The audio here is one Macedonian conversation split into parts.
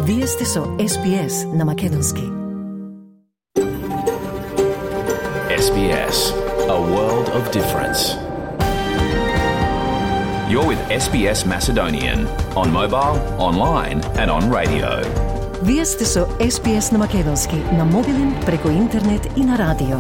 Вие сте со SBS на Македонски. SBS, a world of difference. You're with SBS Macedonian on mobile, online and on radio. Вие сте со SBS на Македонски на мобилен, преку интернет и на радио.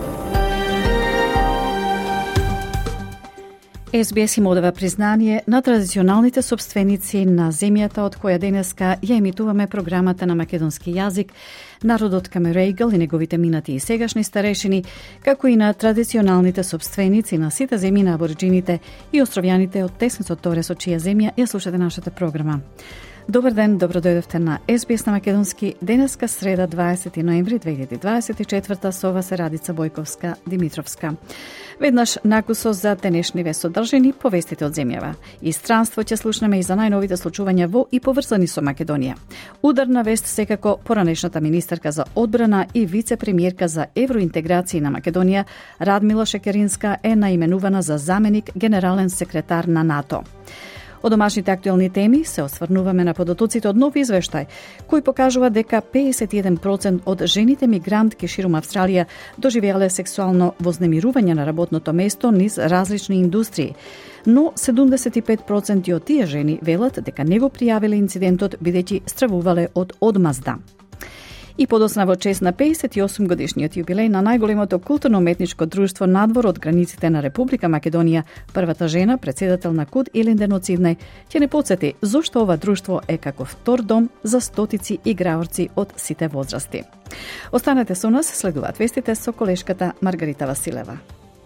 SBS им одава признание на традиционалните собственици на земјата од која денеска ја емитуваме програмата на македонски јазик, народот Камерејгл и неговите минати и сегашни старешини, како и на традиционалните собственици на сите земји на абориджините и островјаните од тесното торе со чија земја ја слушате нашата програма. Добар ден, добро дојдовте на SBS на Македонски. Денеска среда 20 ноември 2024 со вас е Радица Бојковска-Димитровска. Веднаш накусо за денешниве содржини повестите од земјава. И странство ќе слушнеме и за најновите случувања во и поврзани со Македонија. Ударна вест секако поранешната министерка за одбрана и вице-премиерка за евроинтеграција на Македонија Радмила Шекеринска е наименувана за заменик генерален секретар на НАТО. Од домашните актуелни теми се осврнуваме на подоците од нов извештај, кој покажува дека 51% од жените мигрантки ширум Австралија доживеале сексуално вознемирување на работното место низ различни индустрии, но 75% од тие жени велат дека не го пријавиле инцидентот бидејќи стравувале од одмазда. И подосна во чест на 58 годишниот јубилеј на најголемото културно-уметничко друштво надвор од границите на Република Македонија, првата жена, председател на КУД Илинден Циднај, ќе не потсети зошто ова друштво е како втор дом за стотици играорци од сите возрасти. Останете со нас, следуваат вестите со колешката Маргарита Василева.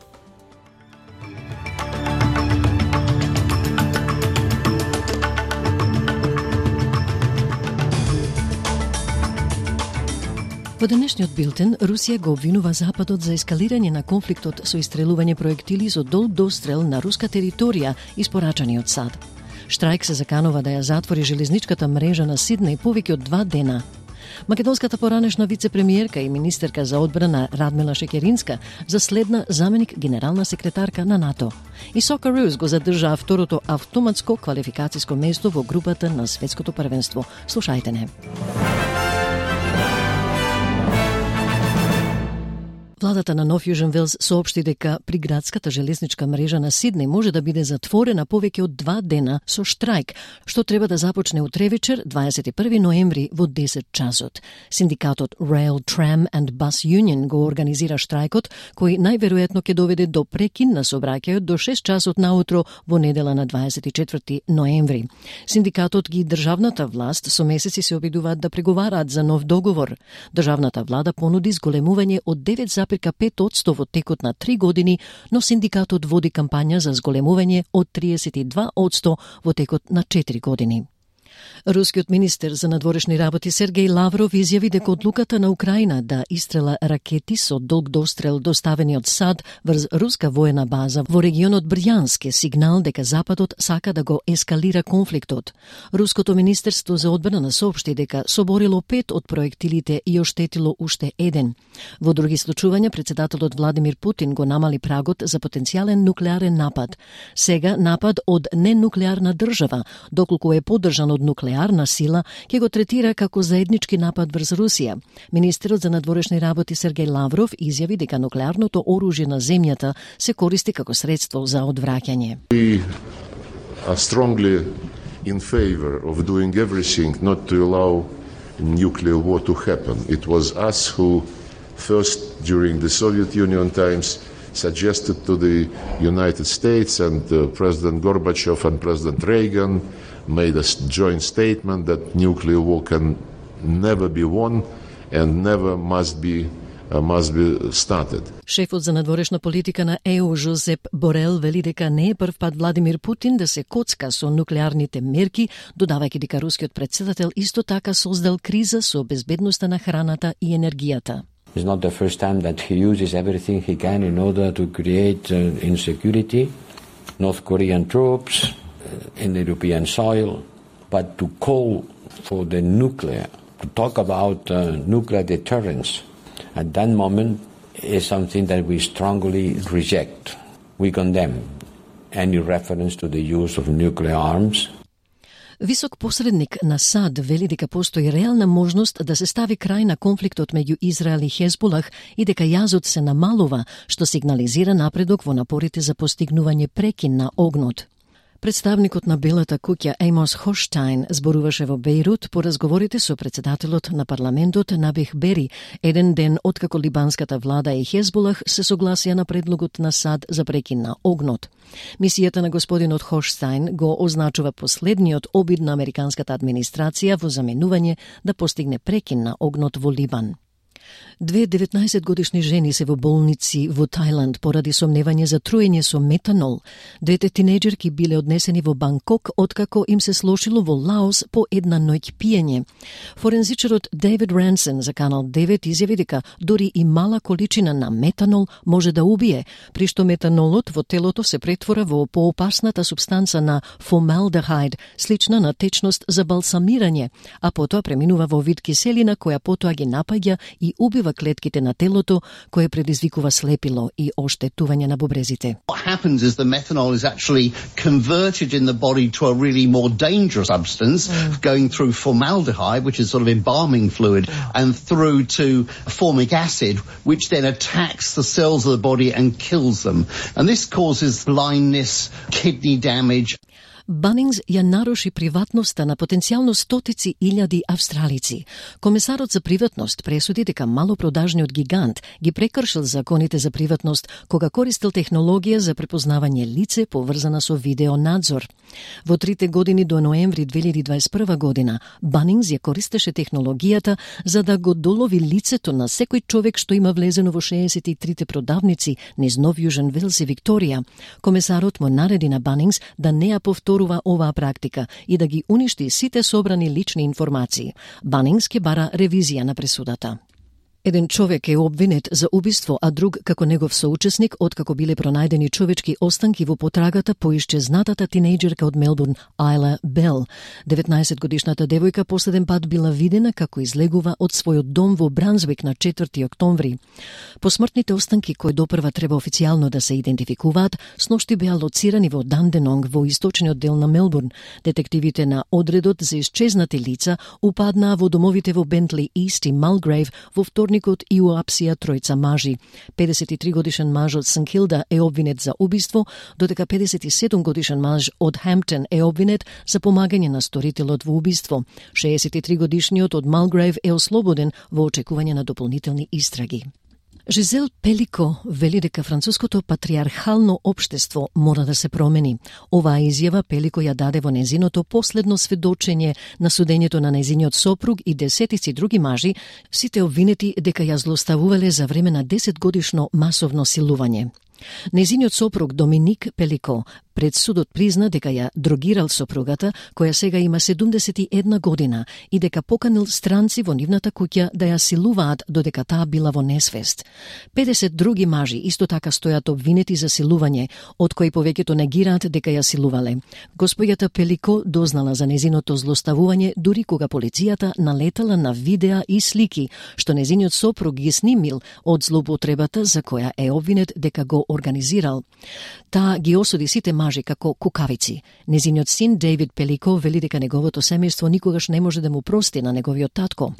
Во денешниот билтен, Русија го обвинува Западот за ескалирање на конфликтот со истрелување проектили со долг дострел на руска територија испорачани од САД. Штрајк се заканува да ја затвори железничката мрежа на Сиднеј повеќе од 2 дена. Македонската поранешна вице-премиерка и министерка за одбрана Радмила Шекеринска заследна заменик генерална секретарка на НАТО. И Socceroos го задржаа второто автоматско квалификациско место во групата на светското првенство. Слушајте не. Владата на Нов Јужен Велс соопшти дека приградската железничка мрежа на Сиднеј може да биде затворена повеќе од 2 дена со штрајк, што треба да започне утре вечер 21 ноември во 10 часот. Синдикатот Rail, Tram and Bus Union го организира штрајкот, кој најверојатно ќе доведе до прекин на сообраќајот до 6 часот наутро во недела на 24 ноември. Синдикатот ги државната власт со месеци се обидуваат да преговараат за нов договор. Државната влада понуди зголемување од 9,5% во текот на 3 години, но синдикатот води кампања за зголемување од 32% во текот на 4 години. Рускиот министер за надворешни работи Сергеј Лавров изјави дека одлуката на Украина да истрела ракети со долг дострел доставени од САД врз руска воена база во регионот Брјанск е сигнал дека Западот сака да го ескалира конфликтот. Руското министерство за одбрана соопшти дека соборило 5 од проектилите и оштетило уште 1. Во други случувања председателот Владимир Путин го намали прагот за потенцијален нуклеарен напад. Сега напад од ненуклеарна држава, доколку е поддржан од нуклеарна сила, ќе го третира како заеднички напад врз Русија. Министерот за надворешни работи Сергеј Лавров изјави дека нуклеарното оружје на земјата се користи како средство за одвраќање. We are strongly in favor of doing everything not to allow nuclear war to happen. It was us who first, during the Soviet Union times, suggested to the United States, and President Gorbachev and President Reagan made a joint statement that nuclear war can never be won and never must be started. Шефот за надворешна политика на ЕУ Жозеп Борел вели дека не е прв пат Владимир Путин да се коцка со нуклеарните мерки, додавајќи дека рускиот председател исто така создал криза со безбедноста на храната и енергијата. It's not the first time that he uses everything he can in order to create insecurity. North Korean troops in the European soil, but to call for the nuclear, to talk about nuclear deterrence at that moment is something that we strongly reject. We condemn any reference to the use of nuclear arms. Висок посредник на САД вели дека постои реална можност да се стави крај на конфликтот меѓу Израел и Хезболах и дека јазот се намалува, што сигнализира напредок во напорите за постигнување прекин на огнот. Представникот на Белата куќа Еймос Хоштайн зборуваше во Бејрут по разговорите со председателот на парламентот Набих Бери, еден ден откако либанската влада и Хезболах се согласија на предлогот на САД за прекин на огнот. Мисијата на господинот Хоштайн го означува последниот обид на американската администрација во заменување да постигне прекин на огнот во Либан. Две 19-годишни жени се во болници во Тајланд поради сомневање за труење со метанол. Двете тинејџерки биле однесени во Банкок откако им се слошило во Лаос по една ноќ пиење. Форензичарот Дейвид Рансен за Канал 9 изјави дека дори и мала количина на метанол може да убие, при што метанолот во телото се претвора во поопасната субстанца на фомалдехид, слична на течност за балсамирање, а потоа преминува во вид киселина која потоа ги напаѓа и убива клетките на телото, кое предизвикува слепило и оштетување на бубрезите. What happens is the methanol is actually converted in the body to a really more dangerous substance, going through formaldehyde, which is sort of embalming fluid, and through to formic acid, which then attacks the cells of the body and kills them. And this causes blindness, kidney damage. Банингс ја наруши приватноста на потенцијално стотици илјади австралици. Комесарот за приватност пресуди дека малопродажниот гигант ги прекршил законите за приватност кога користил технологија за препознавање лице поврзана со видеонадзор. Во 3 години до ноември 2021 година, Банингс ја користеше технологијата за да го долови лицето на секој човек што има влезено во 63 продавници низ Нов Јужен Велс и Викторија. Комесарот му нареди на Банингс да не ја повторува оваа практика и да ги уништи сите собрани лични информации. Банингс ке бара ревизија на пресудата. Еден човек е обвинет за убиство, а друг како негов соучесник откако биле пронајдени човечки останки во потрагата по исчезнатата тинејџерка од Мелбурн Айла Бел. 19-годишната девојка последен пат била видена како излегува од својот дом во Брансвик на 4 октомври. Посмртните останки кои допрва треба официјално да се идентификуваат, сношти беа лоцирани во Данденонг во источниот дел на Мелбурн. Детективите на одредот за исчезнати лица упаднаа во домовите во Бентли Ист и Малгрейв во вторникот и уапсија тројца мажи. 53 годишен маж од Сент Килда е обвинет за убиство, додека 57 годишен маж од Хемптон е обвинет за помагање на сторителот во убиство. 63 годишниот од Малгрейв е ослободен во очекување на дополнителни истраги. Жизел Пелико вели дека француското патриархално општество мора да се промени. Оваа изјава Пелико ја даде во незиното последно сведочење на судењето на незиниот сопруг и десетици други мажи, сите обвинети дека ја злоставувале за време на 10-годишно масовно силување. Незиниот сопруг Доминик Пелико пред судот призна дека ја дрогирал сопругата, која сега има 71 година, и дека поканил странци во нивната куќа да ја силуваат додека таа била во несвест. 50 други мажи исто така стојат обвинети за силување, од кои повеќето негираат дека ја силувале. Господјата Пелико дознала за незиното злоставување дури кога полицијата налетала на видеа и слики, што незиниот сопруг ги снимил од злоупотребата за која е обвинет дека го организирал. Таа ги осуди сите мажи како кукавици. Незиниот син Дейвид Пелико вели дека неговото семејство никогаш не може да му прости на неговиот татко.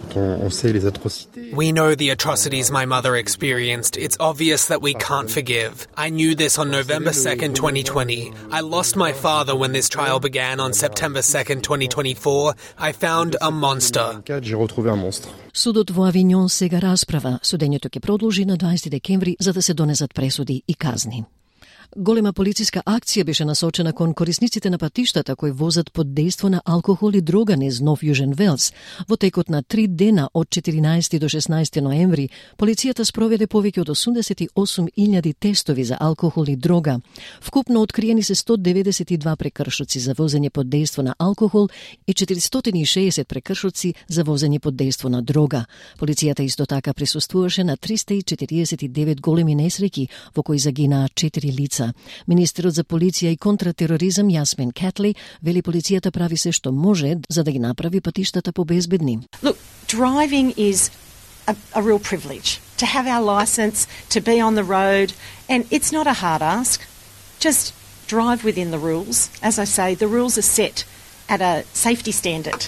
We know the atrocities my mother experienced. It's obvious that we can't forgive. I knew this on November 2nd, 2020. I lost my father when this trial began on September 2nd, 2024. I found a monster. Судот во Авиньон сега расправа. Судењето ќе продолжи на 20 декември за да се донесат пресуди и казни. Голема полициска акција беше насочена кон корисниците на патиштата кои возат под дејство на алкохол и дрога низ Нов Јужен Велс. Во текот на 3 дена од 14 до 16 ноември, полицијата спроведе повеќе од 88.000 тестови за алкохол и дрога. Вкупно откриени се 192 прекршоци за возење под дејство на алкохол и 460 прекршоци за возење под дејство на дрога. Полицијата исто така присуствуваше на 349 големи несреќи во кои загинаа 4 лица. Министерот за полиција и контратероризам Јасмин Кетли вели полицијата прави се што може за да ги направи патиштата побезбедни. Look, driving is a real privilege. To have our license, to be on the road, and it's not a hard ask. Just drive within the rules. As I say, the rules are set at a safety standard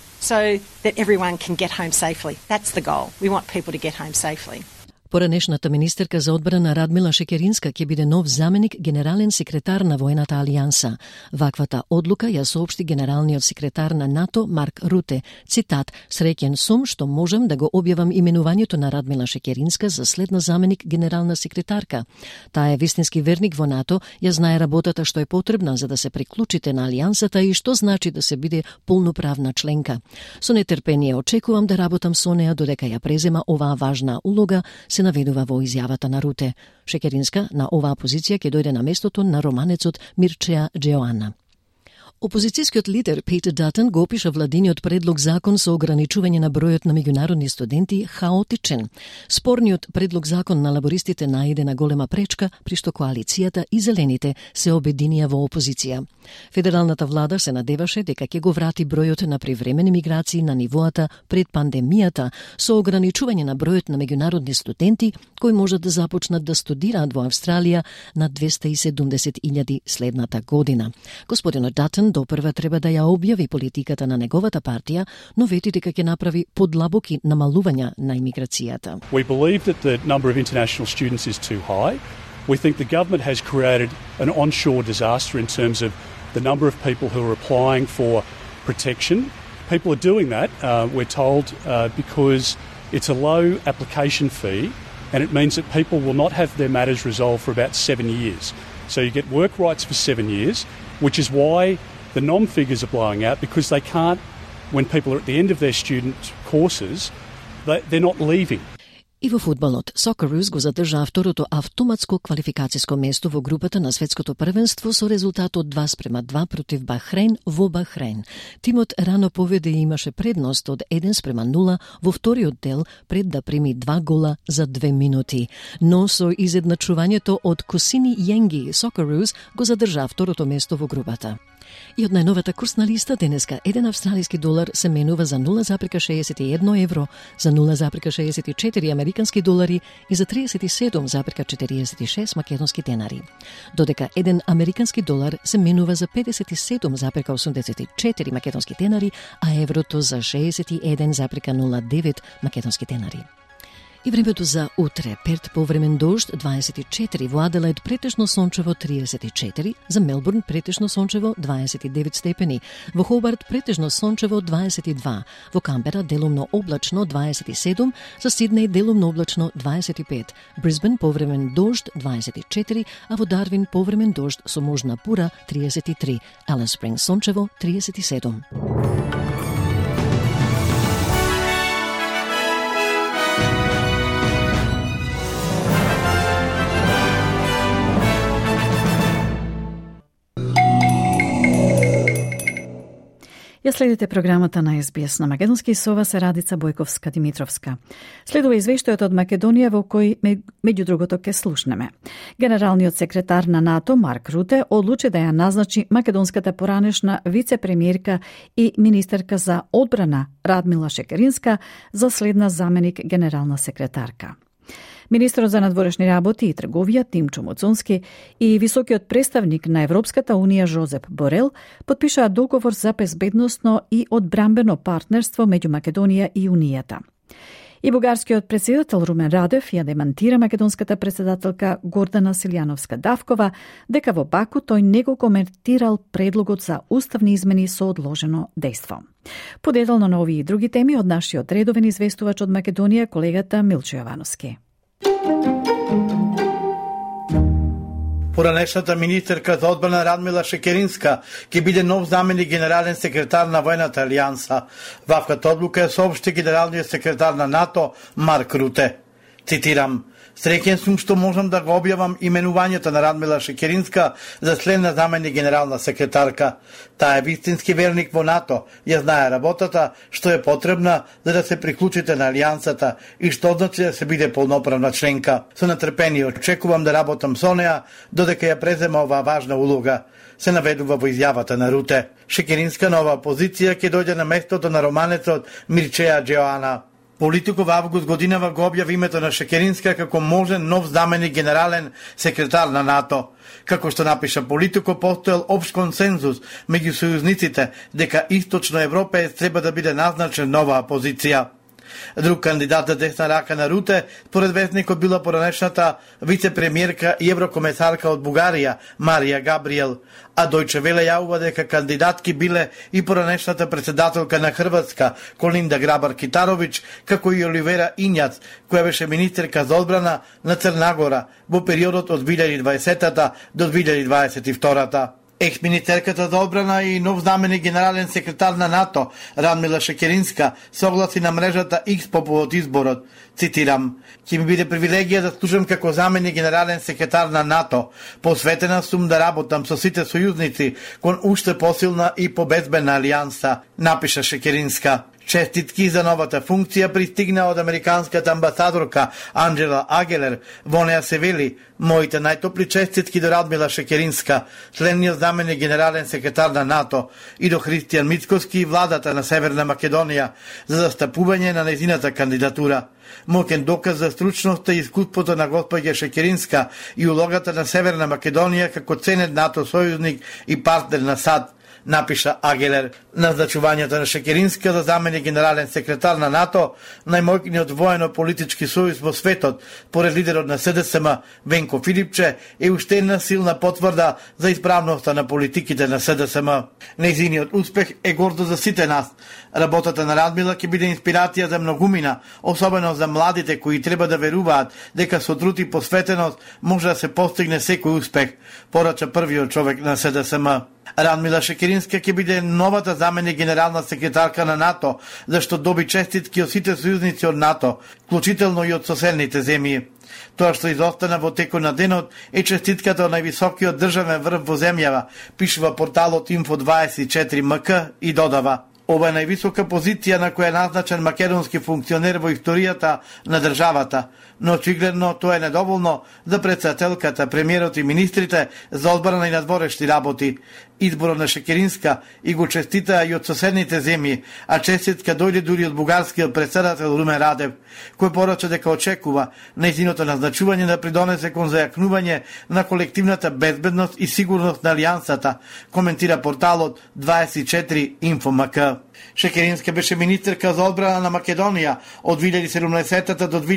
so that everyone can get home safely. That's the goal. We want people to get home safely. Поранешната министерка за одбрана Радмила Шекеринска ќе биде нов заменик генерален секретар на Војната алијанса. Ваквата одлука ја соопшти генералниот секретар на НАТО Марк Руте. Цитат: "Среќен сум што можем да го објавам именувањето на Радмила Шекеринска за следна заменик генерална секретарка. Таа е вистински верник во НАТО, ја знае работата што е потребна за да се приклучите на алијансата и што значи да се биде полноправна членка. Со нетрпение очекувам да работам со неа додека ја презема оваа важна улога", се наведува во изјавата на Руте. Шекеринска на оваа позиција ќе дојде на местото на романецот Мирчеа Джеоана. Опозицијскиот лидер Петер Датън го опиша владиниот предлог закон со ограничување на бројот на меѓународни студенти хаотичен. Спорниот предлог закон на лабористите најде на голема пречка, при што коалицијата и зелените се обединија во опозиција. Федералната влада се надеваше дека ќе го врати бројот на привремени миграции на нивоата пред пандемијата со ограничување на бројот на меѓународни студенти кои можат да започнат да студираат во Австралија на 270,000 следната година. Господинот Датън допрва треба да ја објави политиката на неговата партија, но вети дека ќе направи подлабоки намалувања на имиграцијата. We believe that the number of international students is too high. We think the government has created an onshore disaster in terms of the number of people who are applying for protection. People are doing that, we're told, because it's a low application fee and it means that people will not have their matters resolved for about 7 years. So you get work rights for 7 years, which is why the NOM figures are blowing out, because they can't, when people are at the end of their student courses, they're not leaving. И во фудбалот, Socceroos го задржаа второто автоматско квалификацијско место во групата на светското првенство со резултатот 2:2 против Бахрейн во Бахрейн. Тимот рано поведе и имаше предност од 1:0 во вториот дел пред да прими 2 гола за 2 минути. Но со изедначувањето од Косини Јенги, Socceroos го задржаа второто место во групата. И од најновата курсна листа денеска 1 австралиски долар се менува за 0,61 евро, за 0,64 американски долари и за 37,46 македонски денари. Додека 1 американски долар се менува за 57,84 македонски денари, а еврото за 61,09 македонски денари. И времето за утре. Перт повремен дожд 24, во Аделаид претежно сончево 34, за Мелбурн претежно сончево 29 степени, во Хобарт претежно сончево 22, во Камбера делумно облачно 27, за Сиднеј делумно облачно 25, Брисбен повремен дожд 24, а во Дарвин повремен дожд со можна бура 33, Алис Спрингс сончево 37. Ја следите програмата на СБС на Македонски, со вас е Радица Бојковска-Димитровска. Следува извештајот од Македонија во кој, меѓу другото, ке слушнеме. Генералниот секретар на НАТО Марк Руте одлучи да ја назначи македонската поранешна вице-премиерка и министерка за одбрана Радмила Шекеринска за следна заменик генерална секретарка. Министерот за надворешни работи и трговија Тимчо Моцунски и високиот представник на Европската унија Жозеп Борел потпишаа договор за безбедносно и одбрамбено партнерство меѓу Македонија и Унијата. И бугарскиот претседател Румен Радев ја демантира македонската претседателка Гордана Силјановска-Давкова дека во Баку тој не го коментирал предлогот за уставни измени со одложено дејство. Подетално на овие и други теми од нашиот редовен известувач од Македонија, колегата Милчо Јовановски. Поранешната министерка за одбрана Радмила Шекеринска ќе биде нов заменик генерален секретар на Војната алијанса. Ваквата одлука ја соопшти генералниот секретар на НАТО Марк Руте. Цитирам: "Среќен сум што можам да го објавам именувањето на Радмила Шекеринска за следна заменик генерална секретарка. Таа е вистински верник во НАТО, ја знае работата што е потребна за да се приклучите на алијансата и што значи да се биде полноправна членка. Со нетрпение очекувам да работам со неа додека ја презема оваа важна улога", се наведува во изјавата на Руте. Шекеринска на оваа позиција ќе дојде на местото на романецот Мирчеа Джеоана. Политико во август годинава го објави името на Шекеринска како можен нов заменик генерален секретар на НАТО. Како што напиша Политико, постоел општ консензус меѓу сојузниците дека Источно Европеец треба да биде назначен нова позиција. Друг кандидат за десна рака на Руте, според вестникот, била поранешната вице-премиерка и еврокомесарка од Бугарија, Марија Габриел, а Дојче Веле јавува дека кандидатки биле и поранешната председателка на Хрватска, Колинда Грабар-Китаровиќ, како и Оливера Инјац, која беше министерка за одбрана на Црна во периодот од 2020 до 2022. Екс-министерката за одбрана и нов заменик генерален секретар на НАТО, Радмила Шекеринска, согласи на мрежата X по повод изборот. Цитирам: "Ќе ми биде привилегија да служам како заменик генерален секретар на НАТО. Посветена сум да работам со сите сојузници кон уште посилна и победбена алијанса", напиша Шекеринска. Честитки за новата функција пристигна од американската амбасадорка Анджела Агелер. Во неа се вели: "Моите најтопли честитки до Радмила Шекеринска, членниот заменик генерален секретар на НАТО, и до Христијан Мицкоски и владата на Северна Македонија за застапување на нејзината кандидатура. Моќен доказ за стручноста и искуството на госпоѓа Шекеринска и улогата на Северна Македонија како ценет НАТО сојузник и партнер на САД", напиша Агелер. Назначувањето на Шекеринска за заменик генерален секретар на НАТО, најмоќниот воено-политички сојуз во светот, поред лидерот на СДСМ Венко Филипче, е уште една силна потврда за исправноста на политиките на СДСМ. Нејзиниот успех е гордо за сите нас. Работата на Радмила ќе биде инспирација за многумина, особено за младите кои треба да веруваат дека со труд и посветеност може да се постигне секој успех, порача првиот човек на СДСМ. Радмила Шекеринска ќе биде новата заменик генерална секретарка на НАТО, зашто доби честитки од сите сојузници од НАТО, вклучително и од соседните земји. Тоа што изостана во текот на денот е честитката од највисокиот државен врв во земјава, пишува порталот Info24MK и додава: "Ова е највисока позиција на која е назначен македонски функционер во историјата на државата, но очигледно тоа е недоволно за председателката, премиерот и министрите за одбрана и надворешни работи. Изборот на Шекеринска и го честитаа и од соседните земји, а честитка дојде дури од бугарскиот председател Румен Радев, кој порача дека очекува нејзиното назначување да придонесе кон зајакнување на колективната безбедност и сигурност на алијансата, коментира порталот 24 InfoMK. Шекеринска беше министерка за одбрана на Македонија од 2017 до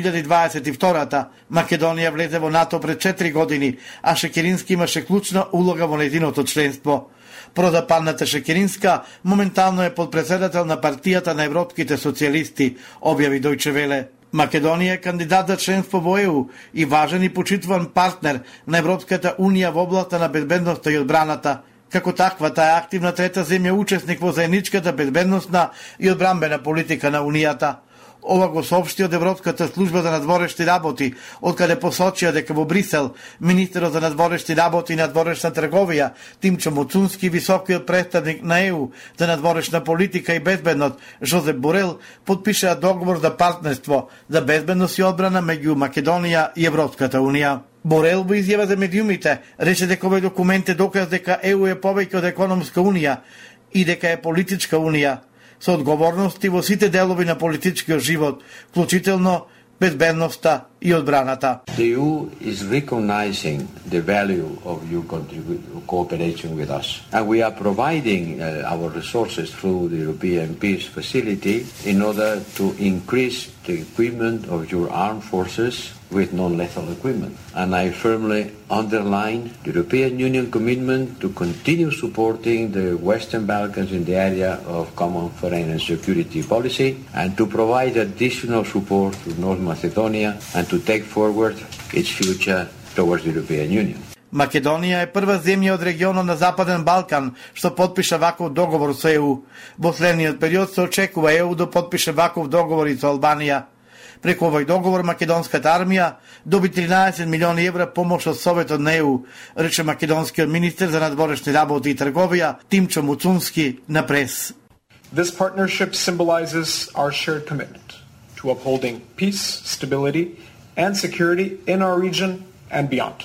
2022. Македонија влезе во НАТО пред 4 години, а Шекеринска имаше клучна улога во нејзиното членство. Прозападната Шекеринска моментално е подпредседател на партијата на европските социјалисти, објави Дојче Веле. Македонија е кандидат за членство во ЕУ и важен и почитуван партнер на Европската унија во областа на безбедноста и одбраната. Како таква, таа е активна трета земја учесник во заедничката безбедносна и одбранбена политика на Унијата. Ова го соопшти од Европската служба за надворешни работи, откаде посочија дека во Брисел министерот за надворешни работи и надворешна трговија Тимчо Моцунски, високиот представник на ЕУ за надворешна политика и безбедност Жозеп Борел подпишаа договор за партнерство за безбедност и одбрана меѓу Македонија и Европската унија. Борел во изјава за медиумите рече дека овој документ е доказ дека ЕУ е повеќе од економска унија и дека е политичка унија, со одговорности во сите делови на политичкиот живот, вклучително безбедноста и одбраната. The EU is recognizing the value of your cooperation with us, and we are providing our resources through the European Peace Facility in order to increase the equipment of your armed forces with non-lethal equipment. And I firmly underline the European Union commitment to continue supporting the Western Balkans in the area of common foreign and security policy, and to provide additional support to North Macedonia and to take forward its future towards the European Union. Македонија е прва земја од регионот на Западен Балкан што подпиша ваков договор со ЕУ. Во следниот период се очекува ЕУ да подпише ваков договор и со Албанија. Преку овој договор македонската армија доби 13 милиони евра помош од Советот на ЕУ, рече македонскиот министер за надворешни работи и трговија Тимчо Моцунски на прес. This partnership symbolizes our shared commitment to upholding peace, stability, and security in our region and beyond.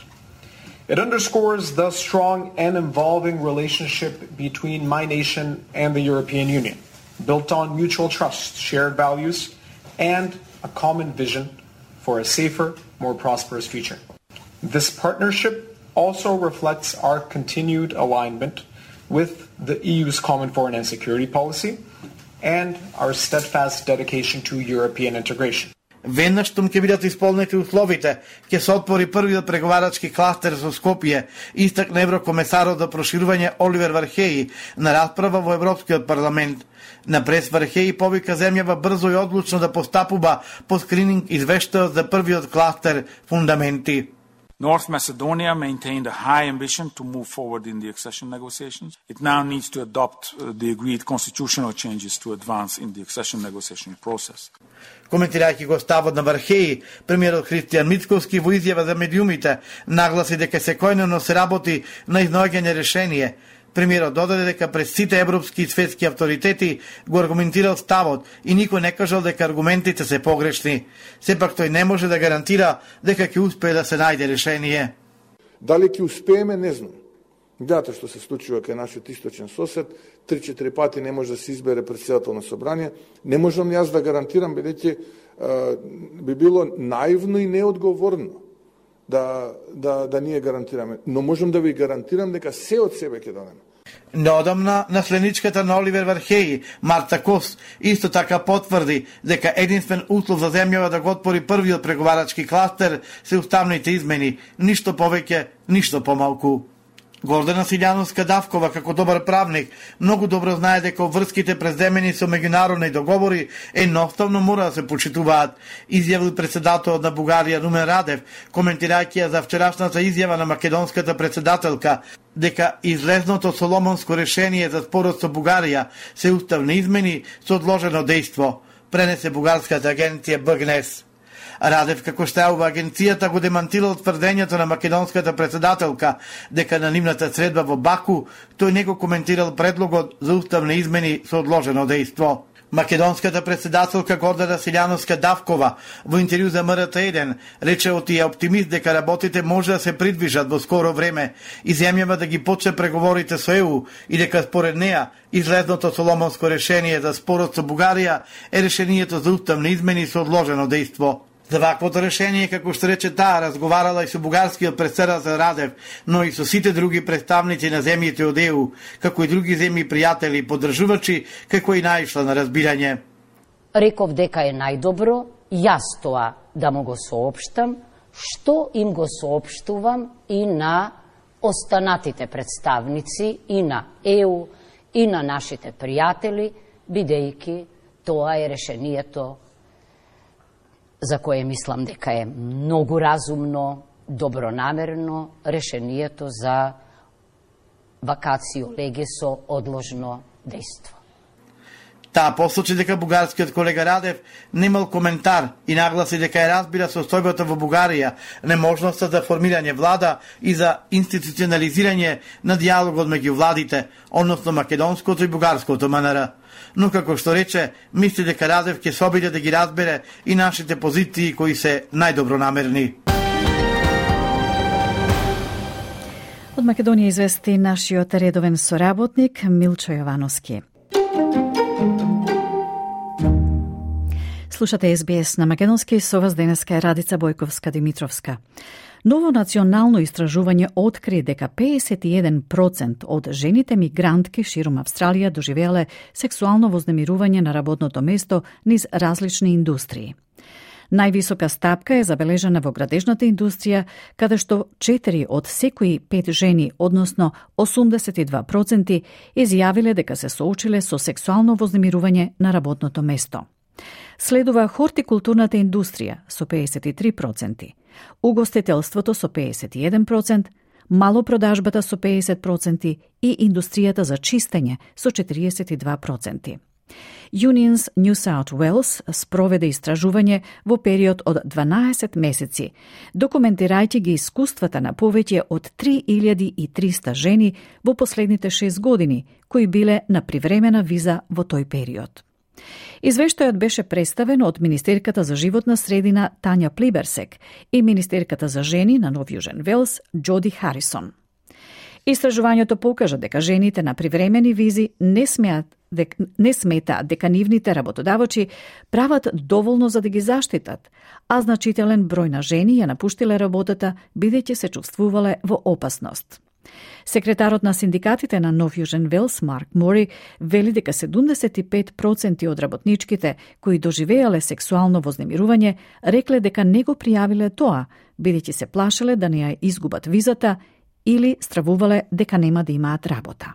It underscores the strong and evolving relationship between my nation and the European Union, built on mutual trust, shared values, and a common vision for a safer, more prosperous future. This partnership also reflects our continued alignment with the EU's common foreign and security policy and our steadfast dedication to European integration. Веднаш штом ќе бидат исполнети условите, ќе се отвори првиот преговарачки кластер со Скопје, истакна еврокомесарот за проширување Оливер Вархеи на расправа во Европскиот парламент. Напред Вархеи повика земјава брзо и одлучно да постапува по скрининг извештајот за првиот кластер фундаменти. North Macedonia maintained a high ambition to move forward in the accession negotiations. It now needs to adopt the agreed constitutional changes to advance in the accession negotiation process. Коментирајќи го ставот на Вархеи, премиерот Христијан Мицковски во изјава за медиумите нагласи дека секојдневно се работи на изнаоѓање решение. Премиерот додаде дека пред сите европски и светски авторитети го аргументирал ставот и никој не кажал дека аргументите се погрешни. Сепак тој не може да гарантира дека ќе успее да се најде решение. Дали ќе успееме, не знам. Гледате што се случува кај нашиот источен сосед, 3-4 пати не може да се избере председател на собрание. Не можам јас да гарантирам, бидејќи би било наивно и неодговорно да ние гарантираме. Но можам да ви гарантирам дека се од себе ќе дадеме. Неодамна, наследничката на Оливер Вархеи, Марта Кос, исто така потврди дека единствен услов за земјава да го отпори првиот преговарачки кластер се уставните измени, ништо повеќе, ништо помалку. Гордана Силјановска-Давкова, како добар правник, многу добро знае дека врските преземени со меѓународни договори едноставно мора да се почитуваат, изјавил председателот на Бугарија Румен Радев, коментирајќи ја за вчерашната изјава на македонската председателка дека излезното соломонско решение за спорот со Бугарија се уставни измени со одложено дејство, пренесе бугарската агенција БГНЕС. Радев, како штаува агенцијата, го демантирал тврдењето на македонската председателка дека на нивната средба во Баку тој не го коментирал предлогот за уставни измени со одложено дејство. Македонската председателка Гордана Силјановска-Давкова во интервју за МРТ1 рече оти е оптимист дека работите може да се придвижат во скоро време и земјава да ги почне преговорите со ЕУ и дека според неа излезното соломонско решение за спорот со Бугарија е решението за уставни измени со одложено дејство. За ваквото решение, како што рече таа, разговарала и со бугарскиот председател Радев, но и со сите други представници на земјите од ЕУ, како и други земји пријатели и поддржувачи, како и наишла на разбирање. Реков дека е најдобро јас тоа да му го соопштам, што им го соопштувам и на останатите представници и на ЕУ и на нашите пријатели, бидејќи тоа е решението за кое мислам дека е многу разумно, добронамерно решението за вакацио леге со одложно дејство. Таа посочи дека бугарскиот колега Радев немал коментар и нагласи дека ја разбира состојбата во Бугарија, неможноста за формирање влада и за институционализирање на дијалогот меѓу владите, односно македонското и бугарското МНР. Но како што рече, мисли дека Радев ќе се обиде да ги разбере и нашите позиции кои се најдобронамерни. Од Македонија извести нашиот редовен соработник Милчо Јовановски. Слушате СБС на македонски, со вас денеска е Радица Бојковска-Димитровска. Ново национално истражување откри дека 51% од жените мигрантки широм Австралија доживеале сексуално вознемирување на работното место низ различни индустрии. Највисока стапка е забележана во градежната индустрија, каде што 4 од секои 5 жени, односно 82%, изјавиле дека се соочиле со сексуално вознемирување на работното место. Следува хортикултурната индустрија со 53%, угостителството со 51%, малопродажбата со 50% и индустријата за чистење со 42%. Unions New South Wales спроведе истражување во период од 12 месеци, документирајќи ги искуствата на повеќе од 3300 жени во последните 6 години, кои биле на привремена виза во тој период. Извештајот беше представен од министерката за животна средина Тања Плиберсек и министерката за жени на Нов Јужен Велс Џоди Харисон. Истражувањето покажа дека жените на привремени визи не сметаат дека нивните работодавачи прават доволно за да ги заштитат, а значителен број на жени ја напуштиле работата бидејќи се чувствувале во опасност. Секретарот на синдикатите на Нов Јужен Велс, Марк Мори, вели дека 75% од работничките кои доживеале сексуално вознемирување рекле дека не го пријавиле тоа, бидејќи се плашеле да не ја изгубат визата или стравувале дека нема да имаат работа.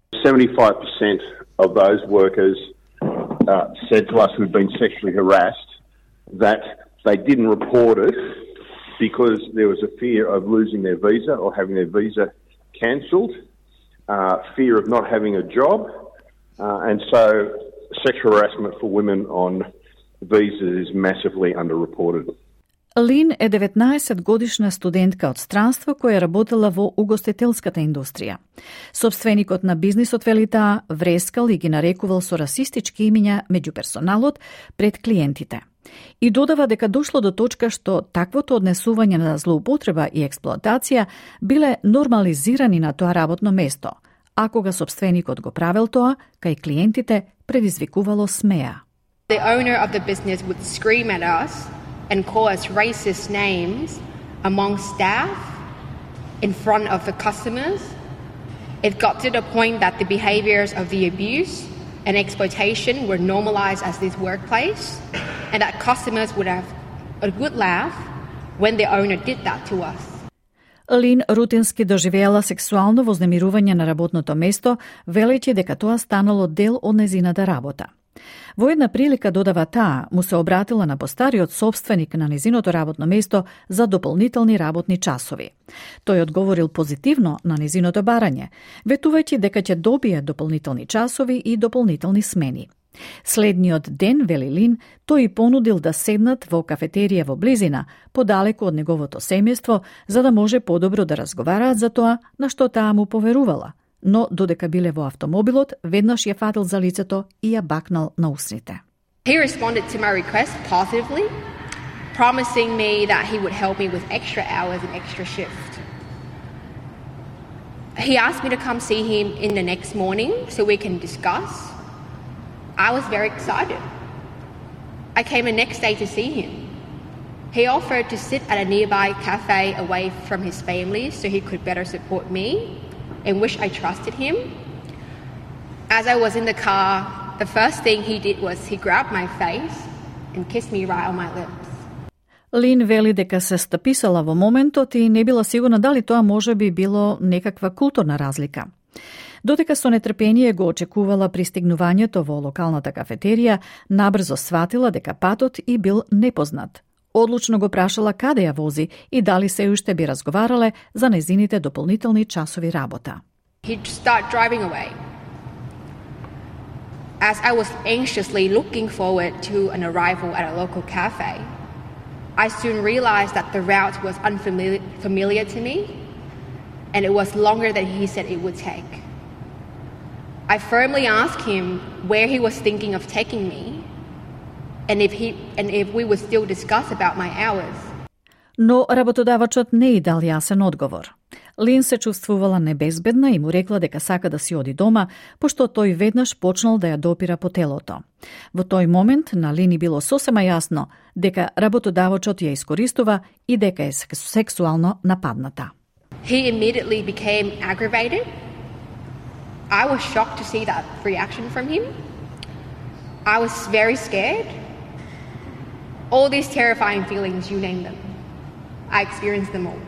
75% of those workers said to us who'd been sexually harassed that they didn't report it because there was a fear of losing their visa or having their visa cancelled, fear of not having a job, and so sexual harassment for women on visas is massively underreported. Лин е 19-годишна студентка од странство која работела во угостителската индустрија. Собственикот на бизнисот вели таа врескал и ги нарекувал со расистички имиња меѓу персоналот пред клиентите. И додава дека дошло до точка што таквото однесување на злоупотреба и експлоатација биле нормализирани на тоа работно место, а кога собственикот го правел тоа, кај клиентите предизвикувало смеа. The owner of the business would scream at us and call us racist names among staff in front of the customers. It got to the point that the behaviors of the abuse and exploitation were normalized as this workplace, and that customers would have a good laugh when the owner did that to us. Лин рутински доживеала сексуално вознемирување на работното место, велејќи дека тоа станало дел од незината работа. Во една прилика, додава таа, му се обратила на постариот собственик на незиното работно место за дополнителни работни часови. Тој одговорил позитивно на незиното барање, ветувајќи дека ќе добие дополнителни часови и дополнителни смени. Следниот ден, вели Лин, тој понудил да седнат во кафетерија во близина, подалеку од неговото семејство, за да може подобро да разговараат за тоа на што таа му поверувала. Но додека биле во автомобилот, веднаш ја фатил за лицето и ја бакнал на усните. He responded to my request positively, promising me that he would help me with extra hours and extra shift. He asked me to come see him in the next morning so we can discuss. I was very excited. I came the next day to see him. He offered to sit at a nearby cafe away from his family so he could better support me, and wish I trusted him. As I was in the car, the first thing he did was he grabbed my face and kissed me right on my lips. Лин вели дека се стаписала во моментот и не била сигурна дали тоа може би било некаква културна разлика. Додека со нетрпение го очекувала пристигнувањето во локалната кафетерија, набрзо сватила дека патот и бил непознат. Одлучно го прашала каде ја вози и дали се уште би разговарале за незините дополнителни часови работа. He'd start driving away. As I was anxiously looking forward to an arrival at a local cafe, I soon realized that the route was unfamiliar to me, and it was longer than he said it would take. I firmly asked him where he was thinking of taking me, and if we would still discuss about my hours. Но работодавачот не и дал јасен одговор. Лин се чувствувала небезбедна и му рекла дека сака да си оди дома, пошто тој веднаш почнал да ја допира по телото. Во тој момент на Лини било сосема јасно дека работодавачот ја искористува и дека е сексуално нападната. He immediately became aggravated. I was shocked to see that reaction from him. I was very scared. All these terrifying feelings, you name them. I experienced them all.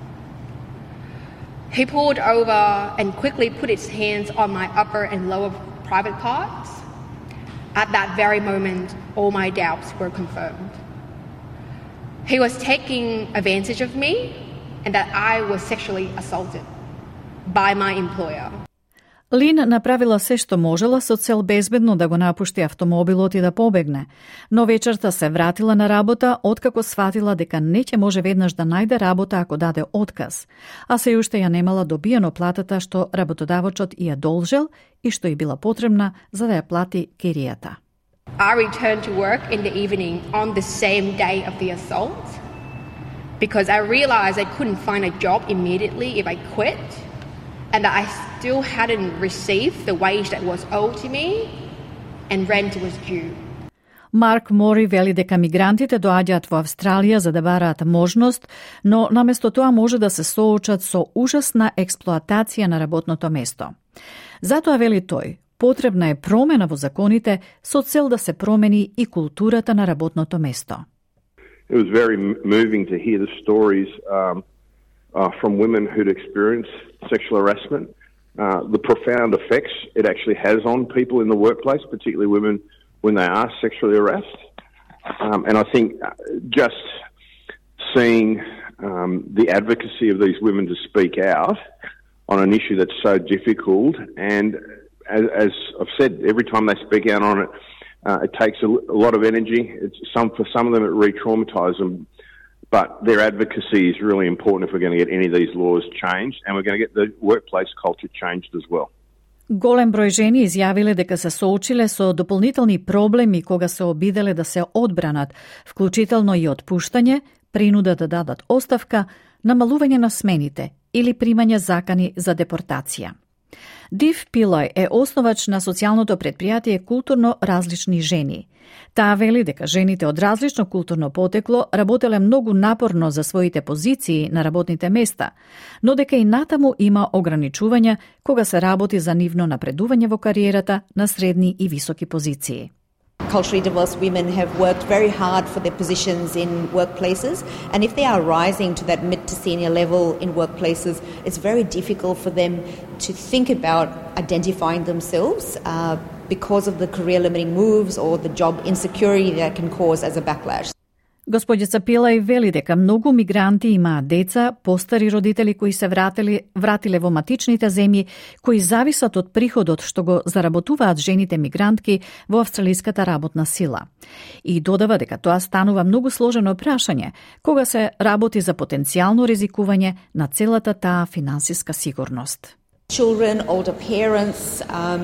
He pulled over and quickly put his hands on my upper and lower private parts. At that very moment, all my doubts were confirmed. He was taking advantage of me and that I was sexually assaulted by my employer. Лин направила се што можела со цел безбедно да го напушти автомобилот и да побегне, но вечерта се вратила на работа откако сватила дека не ќе може веднаш да најде работа ако даде отказ, а се уште ја немала добиено платата што работодавачот ја должел и што ѝ била потребна за да ја плати киријата. I returned to work in the evening on the same day of the assault because I realized I couldn't find a job immediately if I quit. and I still hadn't received the wage that was owed to me and rent was due. Марк Мори вели дека мигрантите доаѓаат во Австралија за да бараат можност, но наместо тоа може да се соочат со ужасна експлоатација на работното место. Затоа, вели тој, потребна е промена во законите со цел да се промени и културата на работното место. It was very moving to hear the stories from women who'd experienced sexual harassment, the profound effects it actually has on people in the workplace, particularly women when they are sexually harassed. And I think just seeing the advocacy of these women to speak out on an issue that's so difficult, and as I've said, every time they speak out on it, it takes a lot of energy. For some of them it re-traumatises them, but their advocacy is really important if we're going to get any of these laws changed, and we're going to get the workplace culture changed as well. Голем број жени изјавиле дека се соочиле со дополнителни проблеми кога се обиделе да се одбранат, вклучително и отпуштање, принуда да дадат оставка, намалување на смените или примање закани за депортација. Див Пилој е основач на социјалното предпријатие Културно различни жени. Таа вели дека жените од различно културно потекло работеле многу напорно за своите позиции на работните места, но дека и натаму има ограничувања кога се работи за нивно напредување во кариерата на средни и високи позиции. Culturally diverse women have worked very hard for their positions in workplaces, and if they are rising to that mid to senior level in workplaces, it's very difficult for them to think about identifying themselves because of the career limiting moves or the job insecurity that can cause as a backlash. Господица Пилај вели дека многу мигранти имаат деца, постари родители кои се вратиле во матичните земји, кои зависат од приходот што го заработуваат жените мигрантки во австралиската работна сила. И додава дека тоа станува многу сложено прашање кога се работи за потенцијално ризикување на целата таа финансиска сигурност. Children, older parents,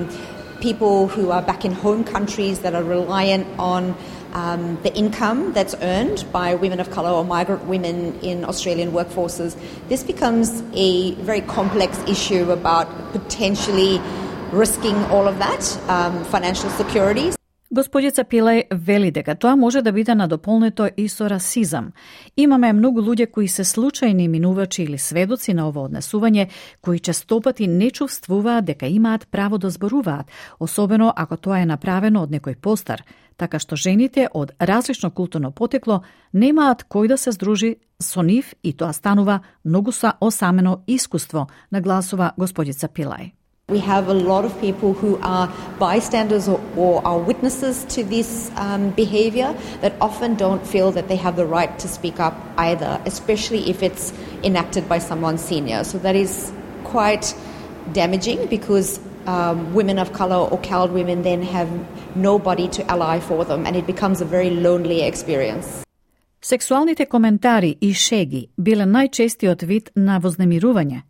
people who are back in home countries that are reliant on the income that's earned by women of colour or migrant women in Australian workforces. This becomes a very complex issue about potentially risking all of that, financial security. Господица Пилај вели дека тоа може да биде надополнето и со расизам. Имаме многу луѓе кои се случајни минувачи или сведоци на ово однесување, кои честопати не чувствуваат дека имаат право да зборуваат, особено ако тоа е направено од некој постар, така што жените од различно културно потекло немаат кој да се здружи со нив и тоа станува многу осамено искуство, нагласува господица Пилај. We have a lot of people who are bystanders or are witnesses to this behaviour that often don't feel that they have the right to speak up either, especially if it's enacted by someone senior. So that is quite damaging because women of colour or colored women then have nobody to ally for them, and it becomes a very lonely experience. Сексуалните коментари и шеги биле најчестиот вид на вознемирување,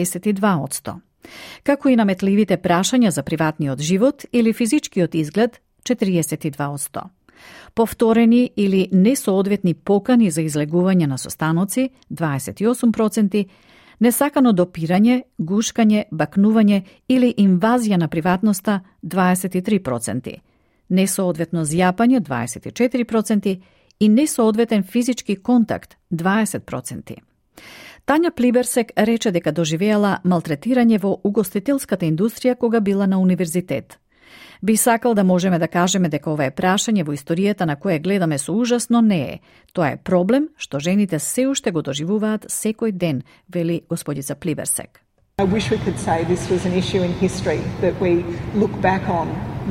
52%. Како и наметливите прашања за приватниот живот или физичкиот изглед, 42%. Повторени или несоодветни покани за излегување на состаноци, 28%, несакано допирање, гушкање, бакнување или инвазија на приватноста, 23%, несоодветно зјапање, 24% и несоодветен физички контакт, 20%. Тања Плиберсек рече дека доживеала малтретирање во угостителската индустрија кога била на универзитет. Би сакал да можеме да кажеме дека ова е прашање во историјата на кое гледаме со ужас, но не е. Тоа е проблем што жените се уште го доживуваат секој ден, вели господица Плиберсек. I wish we could say this was an issue in history that we look back on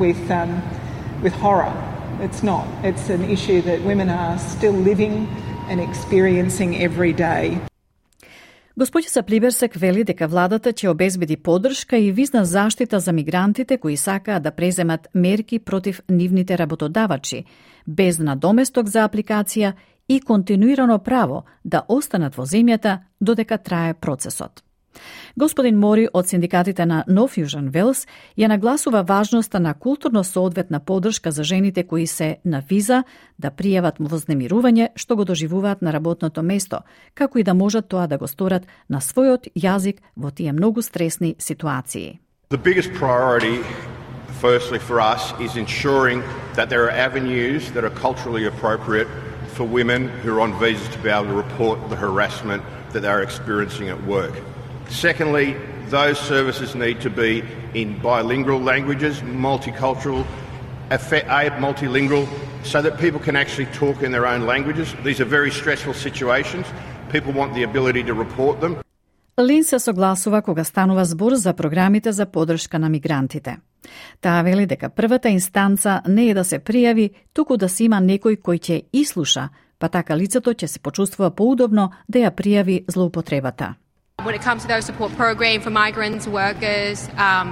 with horror. It's not. It's an issue that women are still living and experiencing every day. Господица Плиберсек вели дека владата ќе обезбеди поддршка и визна заштита за мигрантите кои сакаат да преземат мерки против нивните работодавачи, без надоместок за апликација и континуирано право да останат во земјата додека трае процесот. Господин Мори од синдикатите на Нов Јужен Велс ја нагласува важноста на културно соодветна поддршка за жените кои се на виза да пријават вознемирување што го доживуваат на работното место, како и да можат тоа да го сторат на својот јазик во тие многу стресни ситуации. The biggest priority, firstly for us, is ensuring that there are avenues that are culturally appropriate for women who are on visas to be able to report the harassment that they're experiencing at work. Secondly, those services need to be in bilingual languages, multicultural, multilingual, so that people can actually talk in their own languages. These are very stressful situations. People want the ability to report them. Лин се согласува кога станува збор за програмите за поддршка на мигрантите. Таа вели дека првата инстанца не е да се пријави, туку да се има некој кој ќе ислуша, па така лицето ќе се почувствува поудобно да ја пријави злоупотребата. When it comes to those support program for migrants, workers,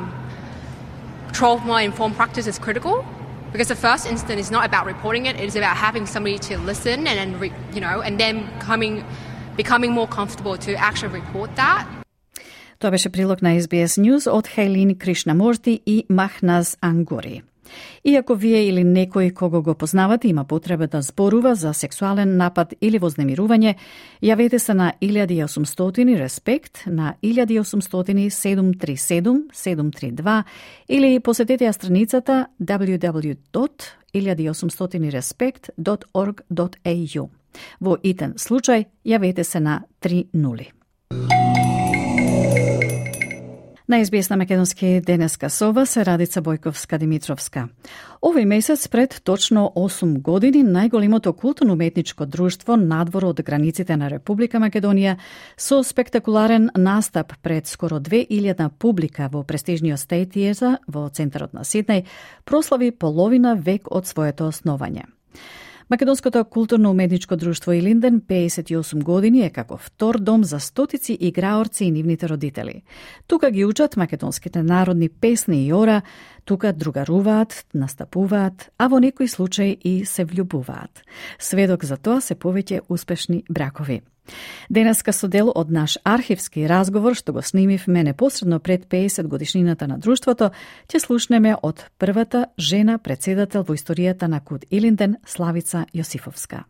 trauma informed practice is critical because the first instant is not about reporting it; it is about having somebody to listen and then becoming more comfortable to actually report that. Тоа беше прилог на SBS News од Хейлин Кришнамурти и Махназ Ангори. Иако вие или некој кого го познавате има потреба да зборува за сексуален напад или вознемирување, јавете се на 1800 Респект на 1800 737 732 или посетете ја страницата www.1800respect.org.au. Во итен случај, јавете се на 30. На SBS на Македонски денеска со вас е Радица Бојковска-Димитровска. Овој месец пред точно 8 години најголемото културно-уметничко друштво надвор од границите на Република Македонија со спектакуларен настап пред скоро 2000 публика во престижниот State Theatre во центарот на Сиднеј прослави половина век од своето основање. Македонското културно-уметничко друштво Илинден 58 години е како втор дом за стотици играорци и нивните родители. Тука ги учат македонските народни песни и ора, тука другаруваат, настапуваат, а во некој случај и се влюбуваат. Сведок за тоа се повеќе успешни бракови. Денеска со дел од наш архивски разговор, што го снимивме непосредно пред 50 годишнината на друштвото, ќе слушнеме од првата жена председател во историјата на Кут Илинден, Славица Јосифовска.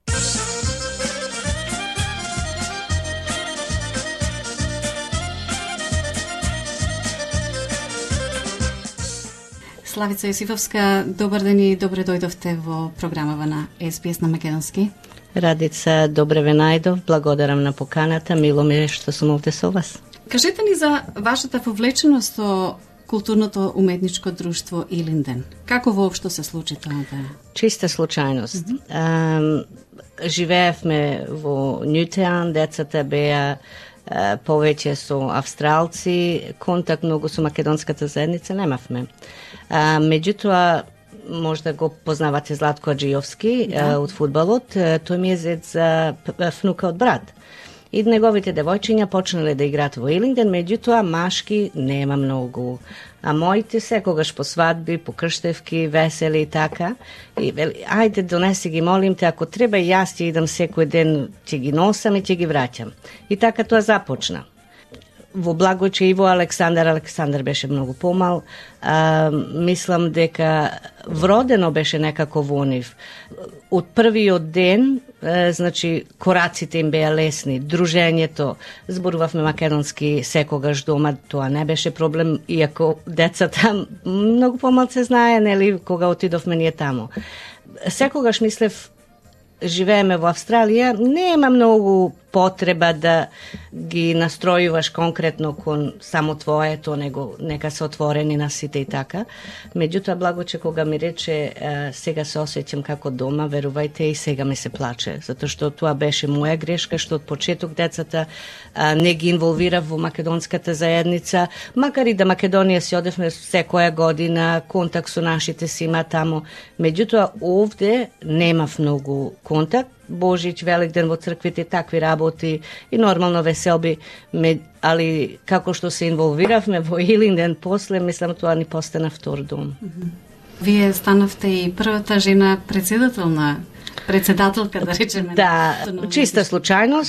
Славица Јосифовска, добар ден и добре дојдовте во програмава на SBS на Македонски. Радица, добре ве најдов, благодарам на поканата, мило ми е што сум овде со вас. Кажете ни за вашата вовлеченост со културното уметничко друштво Илинден. Како воопшто се случи тоа? Чиста случајност. Живеевме во Нјутеан, децата беа повеќе со австралци, контакт многу со македонската заедница немавме. Меѓутоа, можда го познавате Златко Аджиовски од фудбалот, тој ми е зет за внука од брат. И неговите девојчиња почнале да играат во Илинден, меѓутоа машки нема многу. А моите секогаш по свадби, по крштевки, весели и така. И вели, ајде донеси ги, молим те, ако треба јас ќе идам секој ден, ќе ги носам и ќе ги враќам. И така тоа започна. Во Благојче и во Александар беше многу помал. Мислам дека вродено беше некако во нив. Од првиот ден, значи, кораците им беа лесни, дружењето, зборувавме македонски секогаш дома, тоа не беше проблем, иако децата многу помалце знае, нели, кога отидовме ние таму. Секогаш мислев, живееме во Австралија, нема многу потреба да ги настројуваш конкретно кон само твоето, него нека се отворени на сите и така. Меѓутоа, Благоче кога ми рече сега се осеќам како дома, верувајте, и сега ми се плаче, затоа што тоа беше моја грешка, што од почеток децата не ги инволвирав во македонската заедница, макар и да Македонија си одевме секоја година, контакт со нашите си има таму. Меѓутоа, овде немав многу контакт. Божич, Великден во црквите, такви работи и нормално веселби, али како што се инволвиравме во Илинден после, мислам тоа ни постана втор дом. Вие станавте и првата жена председателка, да речеме. Да, чиста случајност.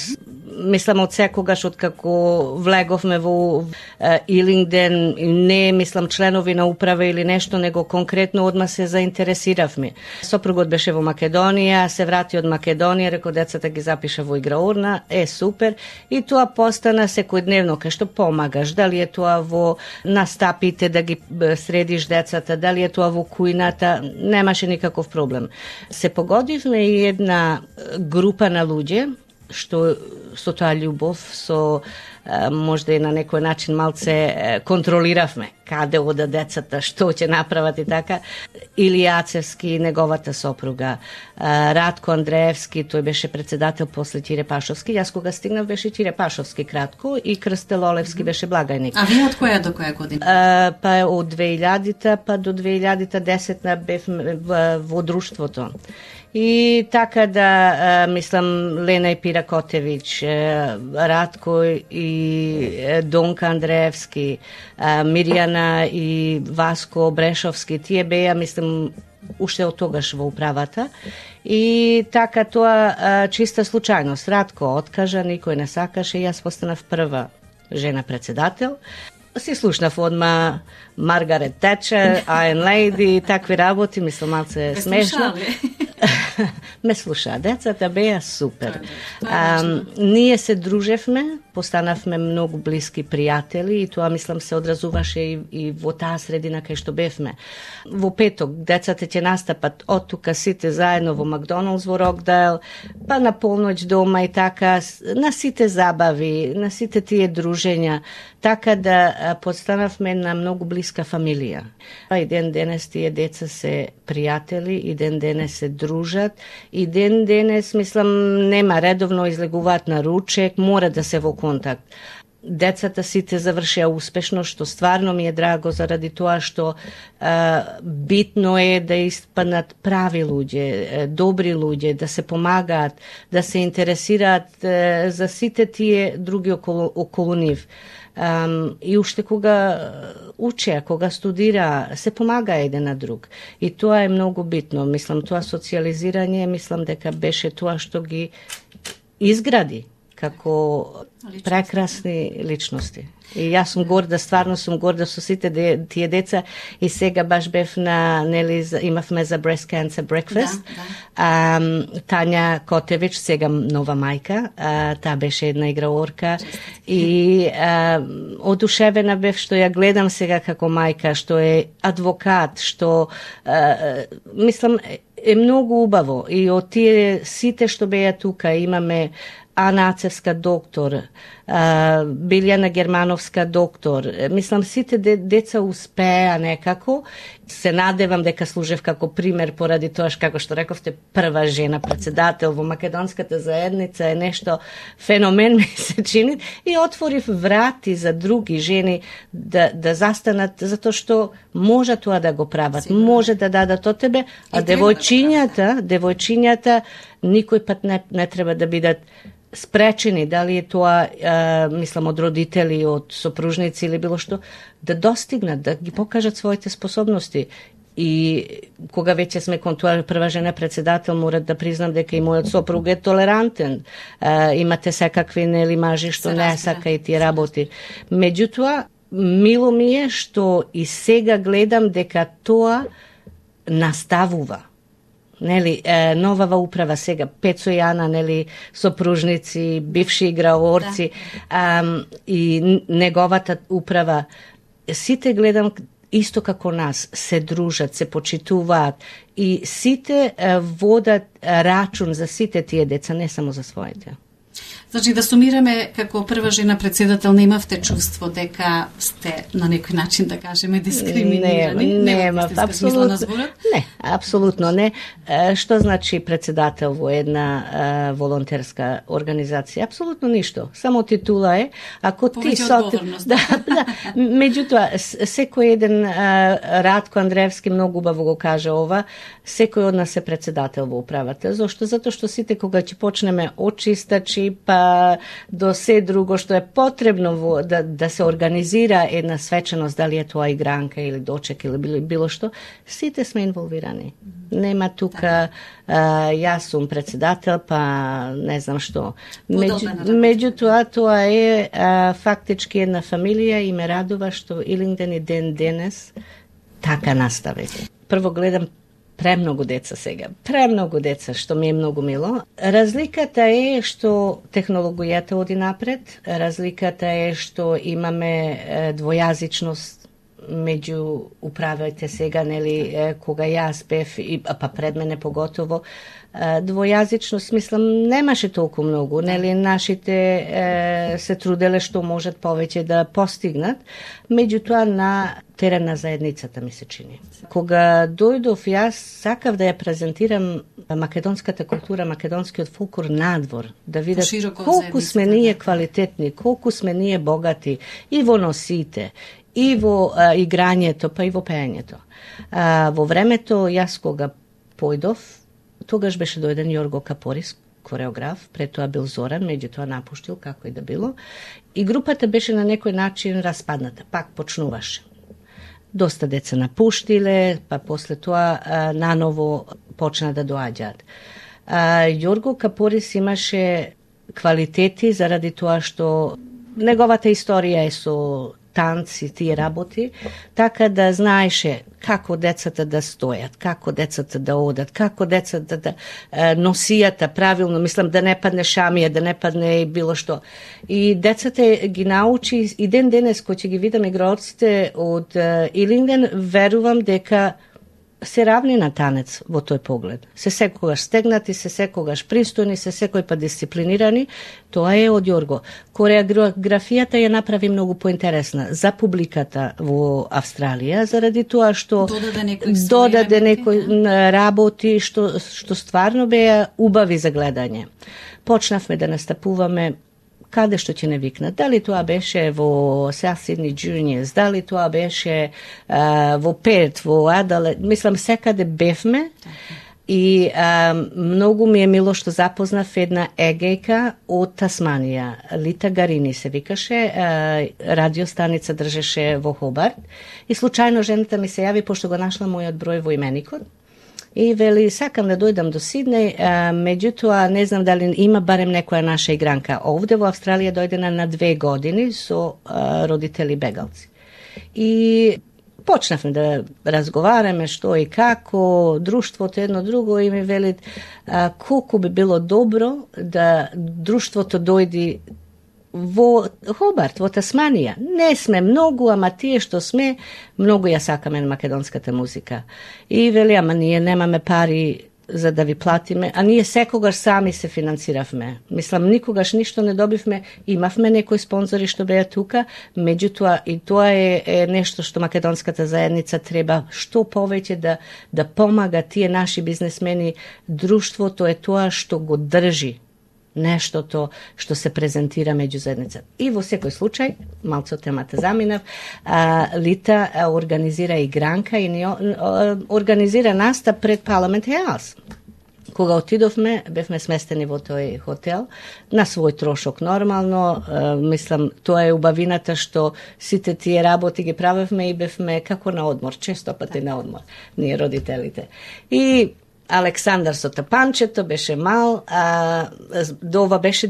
мислам од секогаш од како влеговме во Илингден, не мислам членови на управа или нешто, него конкретно одма се заинтересиравме. Сопругот беше во Македонија, се врати од Македонија, рекол децата ги запиша во играурна, супер, и тоа постана секојдневно, кај што помагаш, дали е тоа во настапите да ги средиш децата, дали е тоа во кујната, немаше никаков проблем. Се погодивме и една група на луѓе, што со тоа љубов, со можда и на некој начин малце контролиравме каде ода децата, што ќе направат и така. Илија Ацевски, неговата сопруга, Радко Андреевски, тој беше председател после Тире Пашовски. Јас кога стигнав беше Тире Пашовски кратко и Крстел Олевски беше благајник. А вие од која до која година? Па од 2000-та па до 2010-та бев во друштвото. И така да, мислам, Лена и Пира Котевич, Радко и Донка Андреевски, Мирјана и Васко Брешовски, тие беа, мислам, уште од тогаш во управата. И така тоа чиста случајност. Радко откажа, никој не сакаше, јас постанав прва жена председател. Си слушнав одма Маргарет Течер, Iron Lady, такви работи, мислам, малце смешно. Ме слуша. Децата беа супер. Ние се дружевме, постанавме многу блиски пријатели и тоа, мислам, се одразуваше и во таа средина кај што бевме. Во петок децата ќе настапат од тука сите заедно во Макдоналдс во Рокдейл, па на полноќ дома и така, на сите забави, на сите тие дружења, така да постанавме на многу блиска фамилија. И ден денес тие деца се пријатели, и ден денес се дружат, и ден денес, мислам, нема редовно излегуваат на ручек, мора да се во контакт. Децата сите завршија успешно, што стварно ми е драго заради тоа што битно е да испаднат прави луѓе, добри луѓе, да се помагаат, да се интересираат за сите тие други околу нив. И уште кога учеа, кога студира, се помага еден на друг. И тоа е многу битно. Мислам, тоа социализирање, мислам дека беше тоа што ги изгради како прекрасни личности. И јас сум горда, стварно сум горда со сите тие деца, и сега баш бев на, нели, имавме за Breast Cancer Breakfast. Тања Котевич, сега нова мајка, таа беше една играорка и одушевена бев што ја гледам сега како мајка, што е адвокат, што мислам е многу убаво, и од тие сите што беа тука имаме Ана Ацевска доктор, Билјана Германовска доктор. Мислам, сите деца успеа некако. Се надевам дека служев како пример поради тоа, како што рековте, прва жена председател во македонската заедница е нешто феномен, ми се чини, и отворив врати за други жени да застанат, затоа што може тоа да го прават, може да дадат од тебе, а девојчињата никој пат не треба да бидат спречени, дали е тоа, мислам, од родители, од сопружници или било што, да достигнат, да ги покажат своите способности. И кога веќе сме кон тоа прва жена председател, морат да признам дека и мојот сопруг е толерантен. Имате секакви, нели, мажи што не сака и тие работи. Меѓутоа, мило ми е што и сега гледам дека тоа наставува. Нели, новава управа сега, Пецо и Ана, нели, сопружници, бивши играорци, и неговата управа, сите гледам исто како нас, се дружат, се почитуваат, и сите водат рачун за сите тие деца, не само за своите. Значи, да сумираме, како прва жена председател, немавте чувство дека сте на некој начин, да кажеме, дискриминирани? Нема, апсолутно. Не, апсолутно не. Што значи председател во една волонтерска организација? Апсолутно ништо. Само титула е. Ако ти одговорност. Меѓутоа, секој еден, Радко Андреевски многу убаво го кажа ова, секој од нас е председател во управата. Зошто? Затоа што сите кога ќе почнеме од чистачи, па до се друго што е потребно да се организира една свеченост, дали е тоа игранка или дочек или било што, сите сме инволвирани. Нема тука јас сум председател, па не знам што. Меѓутоа, тоа е фактички една фамилија и ме радува што Илинден и ден денес така настави. Прво гледам премногу деца сега. Премногу деца, што ми е многу мило. Разликата е што технологијата оди напред, разликата е што имаме двојазичност меѓу управите сега, нели, кога јас бев, па пред мене поготово, двојазичност, мислам, немаше толку многу, нели, нашите се труделе што можат повеќе да постигнат, меѓутоа на терен на заедницата ми се чини. Кога дојдов, јас сакав да ја презентирам македонската култура, македонскиот фолклор надвор, да видат колку сме ние квалитетни, колку сме ние богати и во носите, и во играњето, па и во пеењето. Во времето, јас кога појдов, тогаш беше дојден Јорго Капорис, кореограф, пред тоа бил Зоран, меѓутоа напуштил, како и да било, и групата беше на некој начин распадната, пак почнуваше. Доста деца напуштиле, па после тоа наново почна да доаѓаат. Јорго Капорис имаше квалитети заради тоа што неговата историја е со танци, тие работи, така да знаеше како децата да стојат, како децата да одат, како децата да носијата правилно, мислам да не падне шамија, да не падне било што. И децата ги научи, и ден денес кој ќе ги видам игралците од Илинден, верувам дека се равни на танец во тој поглед. Се секогаш стегнати, се секогаш пристојни, се секој па дисциплинирани. Тоа е од Јорго. Кореографијата ја направи многу поинтересна за публиката во Австралија, заради тоа што додаде некои работи што стварно беа убави за гледање. Почнавме да настапуваме каде што ќе не викнат. Дали тоа беше во South Sydney Juniors, дали тоа беше во Перт, во Адалет, мислам секаде бевме и многу ми е мило што запознав една егејка од Тасманија, Лита Гарини се викаше, радиостаница држеше во Хобарт и случајно жената ми се јави пошто го нашла мојот број во именикот. И вели, сакам да дојдам до Сиднеј, меѓутоа не знам дали има барем некоја наша игранка. Овде во Австралија дојдена на 2 години со родители бегалци. И почнавме да разговараме што и како, друштвото едно друго и ми велит колку би било добро да друштвото дојди во Хобарт, во Тасманија. Не сме многу, ама тие што сме, многу ја сакаме на македонската музика. И вели, ама ние немаме пари за да ви платиме, а ние секогаш сами се финансиравме. Мислам, никогаш ништо не добивме, имавме некои спонзори што беа тука, меѓутоа и тоа е нешто што македонската заедница треба што повеќе да помага тие наши бизнесмени. Друштвото е тоа што го држи нештото што се презентира меѓу заедница. И во секој случај, малце од темата заминав, Лита организира игранка и ни организира настап пред Парламент Хаус. Кога отидовме, бевме сместени во тој хотел, на свој трошок нормално, мислам, тоа е убавината што сите тие работи ги правевме и бевме како на одмор, често пати на одмор, ние родителите. И Александар со тапанчето беше мал, до ова беше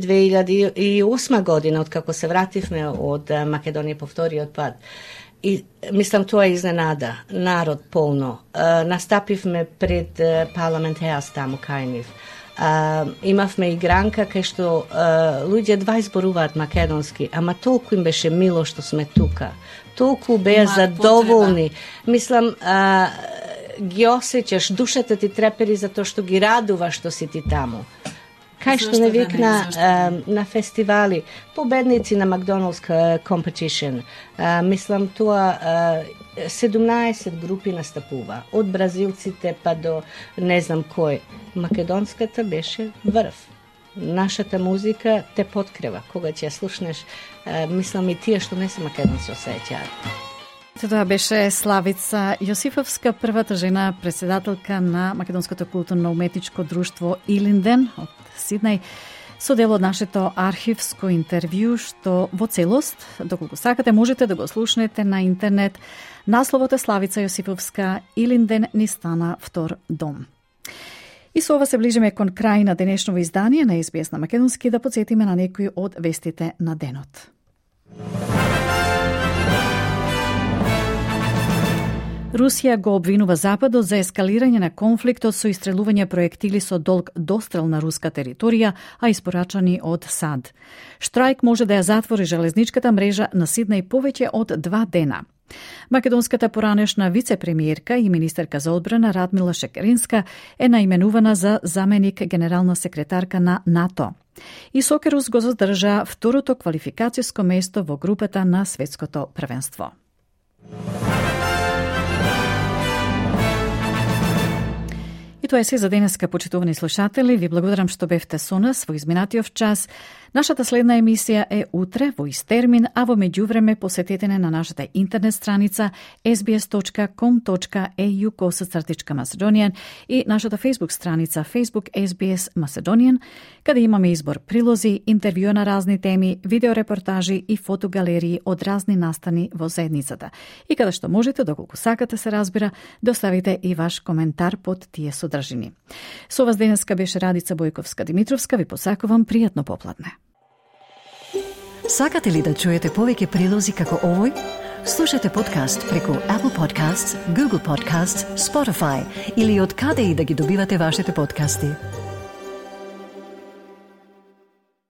2008 година, откако се вративме од Македонија по вториот пат. И мислам тоа е изненада, народ полно. Настапивме пред Парламент Хаус таму кај нив. Имавме игранка кај што луѓе два изборуваат македонски, ама толку им беше мило што сме тука. Толку беа задоволни. Мислам, ги осеќаш, душата ти трепери за тоа што ги радува што си ти таму. Кај што не викна на фестивали, победници на Макдоналдс Competition, мислам тоа 17 групи настапува, од бразилците па до не знам кој. Македонската беше врв. Нашата музика те подкрива. Кога ќе ја слушнеш, мислам и тие што не се македонци осеќаат. Тоа беше Славица Јосифовска, првата жена председателка на Македонското културно-уметничко друштво Илинден од Сиднеј. со дел од нашето архивско интервју, што во целост, доколку сакате, можете да го слушнете на интернет. Насловот е Славица Јосиповска, Илинден ни стана втор дом. И со ова се ближиме кон крај на денешново издание на SBS на македонски, да подсетиме на некои од вестите на денот. Русија го обвинува Западот за ескалирање на конфликтот со истрелување проектили со долг дострел на руска територија, а испорачани од САД. Штрајк може да ја затвори железничката мрежа на Сиднеј повеќе од 2 дена. Македонската поранешна вице-премиерка и министерка за одбрана Радмила Шекеринска е наименувана за заменик генерална секретарка на НАТО. И Сокерус го задржа второто квалификацијско место во групата на светското првенство. И тоа е се за денеска, почитувани слушатели. Ви благодарам што бевте со нас во изминатиот час. Нашата следна емисија е утре во ист термин, а во меѓувреме посетете на нашата интернет страница sbs.com.au/Macedonian и нашата Facebook страница Facebook SBS Macedonian, каде имаме избор прилози, интервјуа на разни теми, видеорепортажи и фотогалерии од разни настани во заедницата. И каде што можете, доколку сакате се разбира, да оставите и ваш коментар под тие содржини. Со вас денеска беше Радица Бојковска-Димитровска. Ви посакувам пријатно попладне. Сакате ли да чуете повеќе прилози како овој? Слушате подкаст преку Apple Podcasts, Google Podcasts, Spotify или од каде и да ги добивате вашите подкасти.